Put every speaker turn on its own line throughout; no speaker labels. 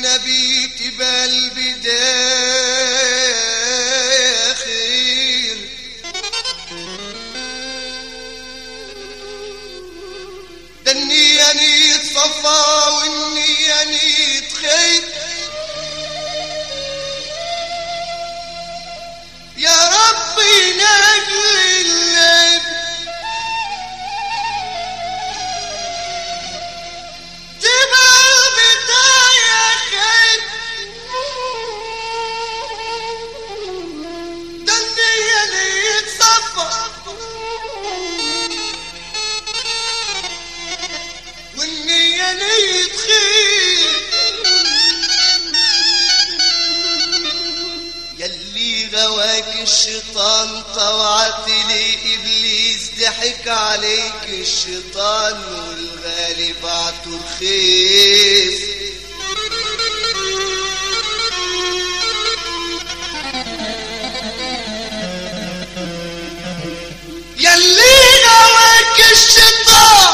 النبي تبقى البداية خير. ده النية نية صفا والنية نية خير. يا ربي نجل الليل تبقى البداية خير. ده النية نية صفا والنية نية خير. يلي غواك الشيطان طوعت لي إبليس ضحك عليك الشيطان والغالب عطو رخيص. يلي غواك الشيطان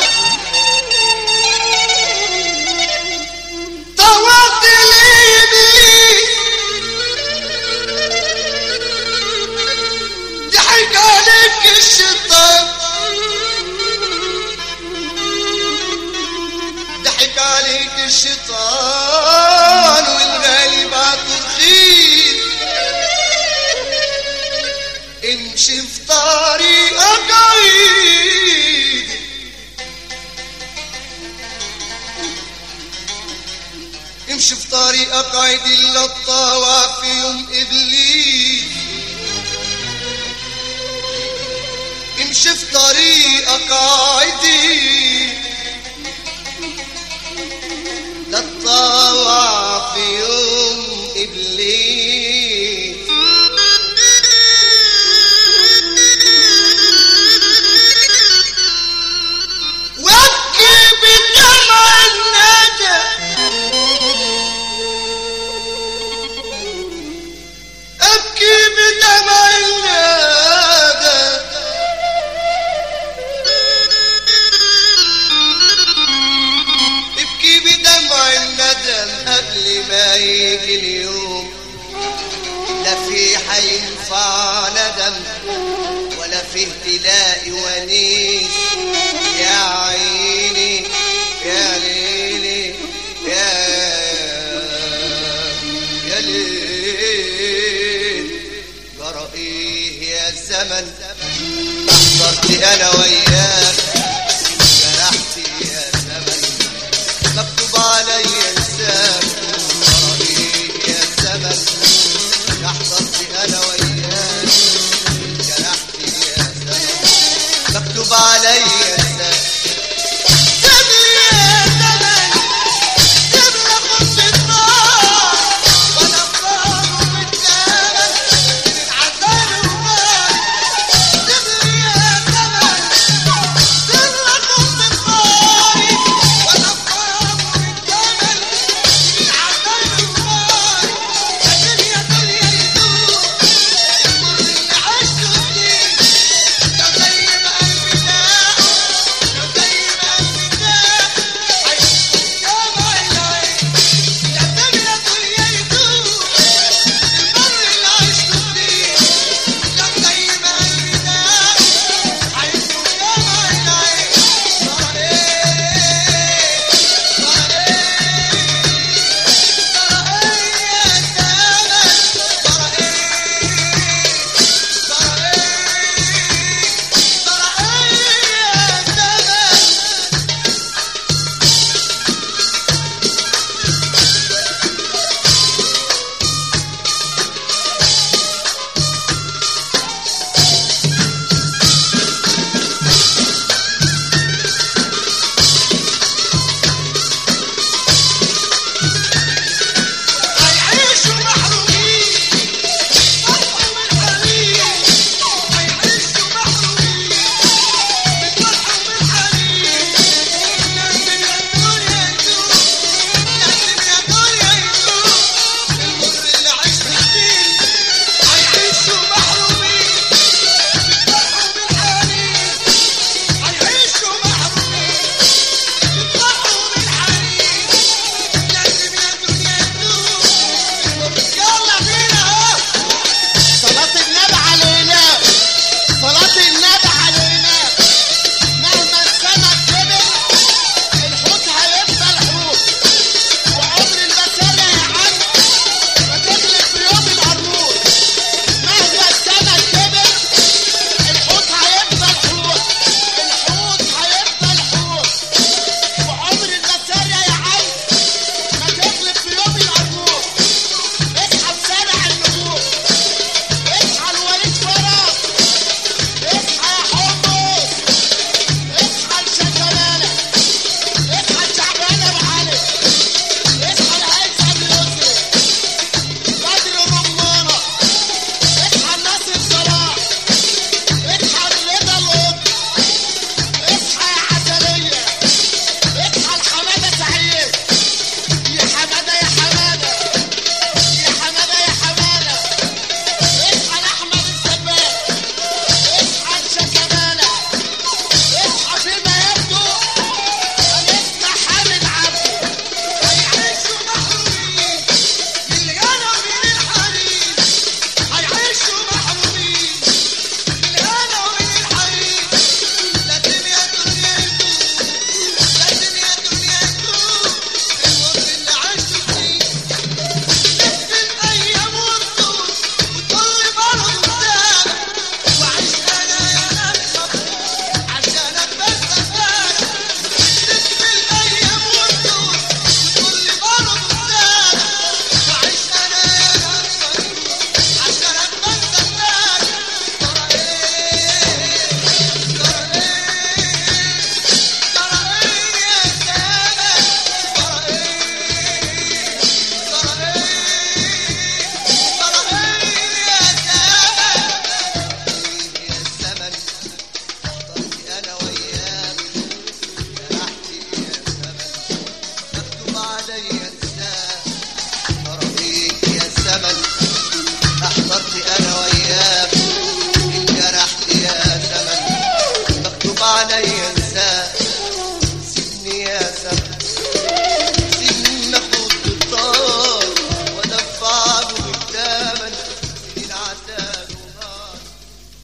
طوعت لي إبليس ضحك عليك الشيطان ضحك عليك الشيطان والغالب عالترخيص. امشي في طريقك عيد امشي في طريقك عيد الا تطاوع في يوم ابليس. امشي في طريقك عيدي لا تطاوع في يوم ابليس. وابكي بدمع الندى ابكي بدمع الندى ابكي بدمع الندم قبل ما يجي اليوم. لا في حينفع ندم ولا فيه تلاقي ونيس. يا عيني يا ليلي يا ليل جرى ايه يا الزمن احضرت انا وياك جرحتي يا زمن مكتوب عليا انساك. جرى ايه يا الزمن احضرت انا وياك جرحتي يا زمن مكتوب عليا